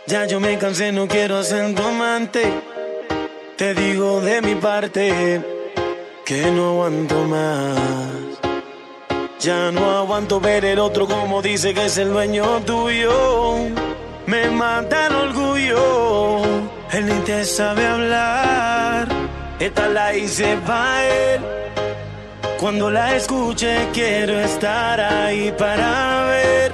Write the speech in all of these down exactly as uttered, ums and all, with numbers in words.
Ya yo me cansé, no quiero ser tu amante. Te digo de mi parte que no aguanto más. Ya no aguanto ver el otro como dice que es el dueño tuyo. Me mata el orgullo. Él ni te sabe hablar. Esta la hice pa' él. Cuando la escuche quiero estar ahí para ver.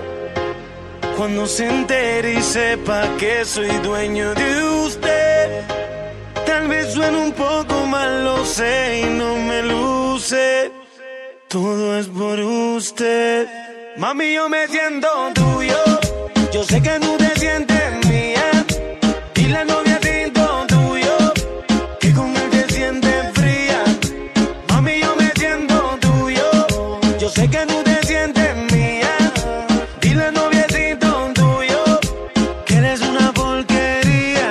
Cuando se entere y sepa que soy dueño de usted. Tal vez suene un poco mal, lo sé y no me luce. Todo es por usted. Mami, yo me siento tuyo. Yo sé que tú te sientes mía. Y la novia siento tuyo. Que con él te sientes fría. Mami, yo me siento tuyo. Yo sé que tú te sientes mía. Dile al noviecito tuyo que eres una porquería.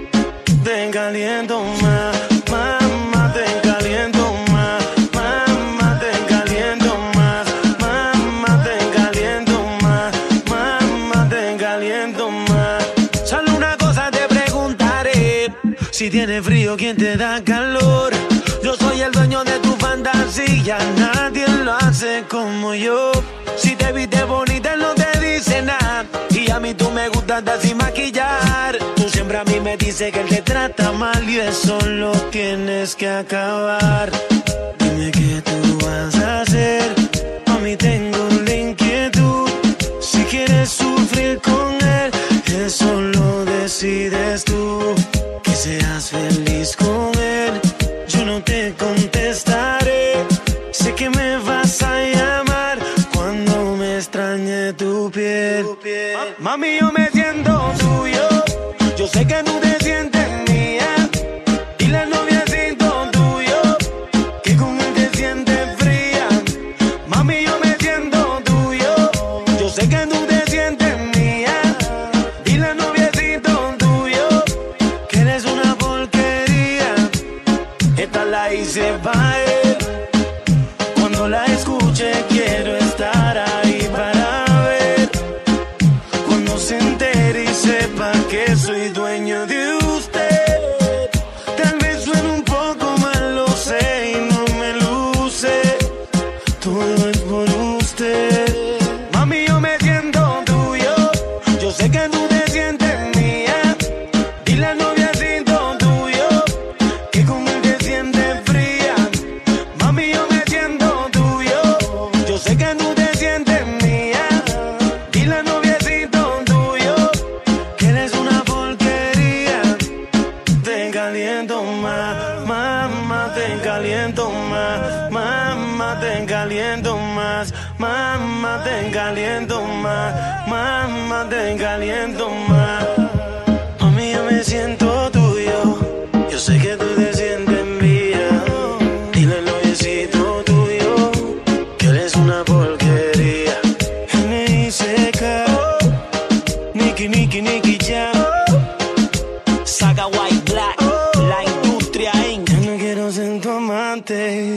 Te caliento más, mamá, te caliento más. Mamá, te caliento más. Mamá, te caliento más. Mamá, te caliento más. Solo una cosa te preguntaré: si tienes frío, ¿quién te da calor? Yo soy el dueño de tu fantasía, nadie lo hace como yo. Si te viste bonita no te dice nada, y a mí tú me gustas andar sin maquillar. Tú siempre a mí me dices que él te trata mal y eso lo tienes que acabar. Dime qué tú vas a hacer, a mí tengo la inquietud. Si quieres sufrir con él, eso lo decides tú. Que seas feliz con él, yo no te contestaré. Sé que me vas a llamar cuando me extrañe tu piel. Mami, yo me siento tuyo. Yo sé que tú te sientes mía. Y la novia siento tuyo. Que con él te sientes fría. Mami, yo me siento tuyo. Yo sé que tú te sientes mía. Y la novia siento tuyo. Que eres una porquería. Esta la hice pa' él. Cuando la escuche quiero estar ahí para ver. Cuando se entere y sepa que soy dueño de usted. Tal vez suene un poco mal, lo sé y no me luce. Todo es por usted. Mami, yo me siento tuyo. Yo sé que tú te sientes mía. Y la novia siento tuyo. Que con él te sientes fría. Mami, yo me siento tuyo. Yo sé que tú te sientes mía. Y la novia siento tuyo. Que eres una porquería. Te caliento más, mamá, te caliento más. Mamá, te caliento más. Mamá, te caliento más. Mamá, te caliento más. Mami, yo me siento tuyo. Yo sé que tú te sientes mía. Dile al noviecito tuyo que eres una porquería. N I C K, Nicky, Nicky, Nicky Jam, Saga White Black, la industria Inc. Yo no quiero ser tu amante.